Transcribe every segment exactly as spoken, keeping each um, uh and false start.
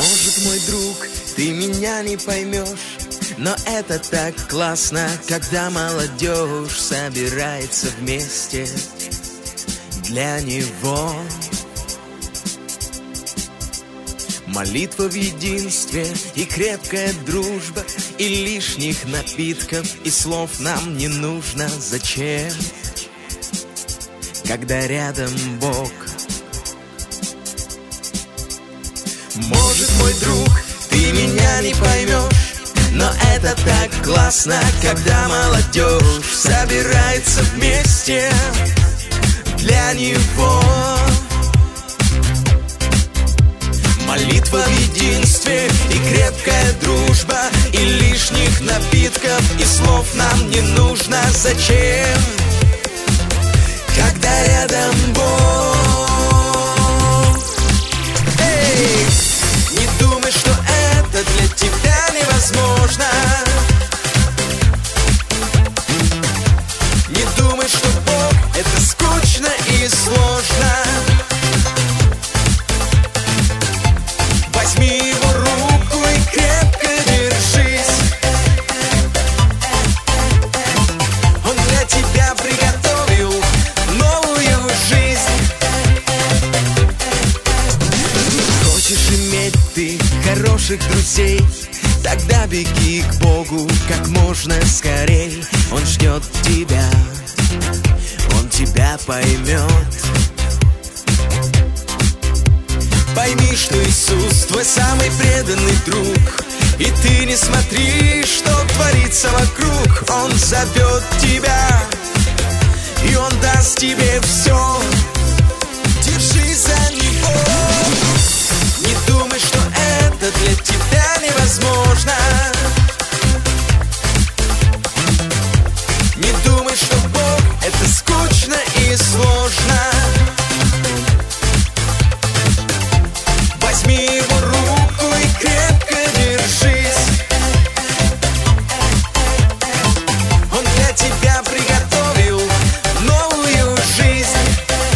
Может, мой друг, ты меня не поймешь, но это так классно, когда молодежь собирается вместе для него. Молитва в единстве и крепкая дружба, и лишних напитков и слов нам не нужно. Зачем, когда рядом Бог? Может, мой друг, ты меня не поймешь, но это так классно, когда молодежь собирается вместе для него. Молитва в единстве и крепкая дружба, и лишних напитков и слов нам не нужно. Зачем, когда рядом Бог? Эй, не думай, что это для тебя невозможно. Не думай, что Бог — это скучно и сложно. Возьми его руку и крепко держись. Он для тебя приготовил новую жизнь. Хочешь иметь ты хороших друзей? Тогда беги к Богу как можно скорей. Он ждет тебя, Он тебя поймет. Пойми, что Иисус твой самый преданный друг, и ты не смотри, что творится вокруг. Он зовет тебя, и Он даст тебе все. Держись за Него. Не думай, что это для тебя невозможно. Не думай, что Бог — это скучно и сложно. Возьми его руку и крепко держись. Он для тебя приготовил новую жизнь.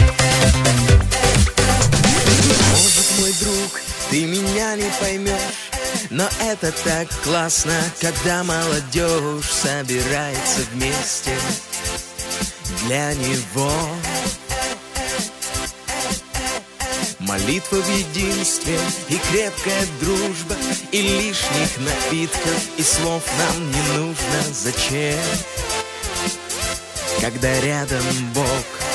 Может, мой друг, ты меня не поймешь, но это так классно, когда молодежь собирается вместе для него. Молитва в единстве и крепкая дружба, и лишних напитков и слов нам не нужно. Зачем, когда рядом Бог?